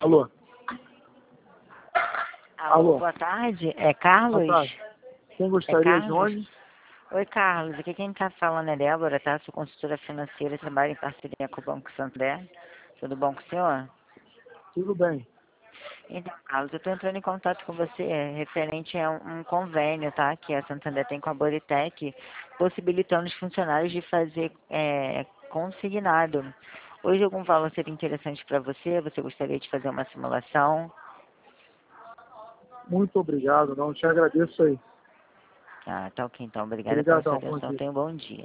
Alô? Alô, boa tarde. É Carlos? Boa tarde. Quem gostaria de onde? Oi, Carlos. Aqui quem está falando é Débora, tá? Sou consultora financeira, trabalho em parceria com o Banco Santander. Tudo bom com o senhor? Tudo bem. Então, Carlos, eu estou entrando em contato com você referente a um convênio, tá? Que a Santander tem com a Boritec, possibilitando os funcionários de fazer consignado. Hoje algum valor seria interessante para você? Você gostaria de fazer uma simulação? Muito obrigado, não te agradeço aí. Ah, tá ok, então. Obrigada pela sua Obrigadão, bom atenção. dia. Tenha um bom dia.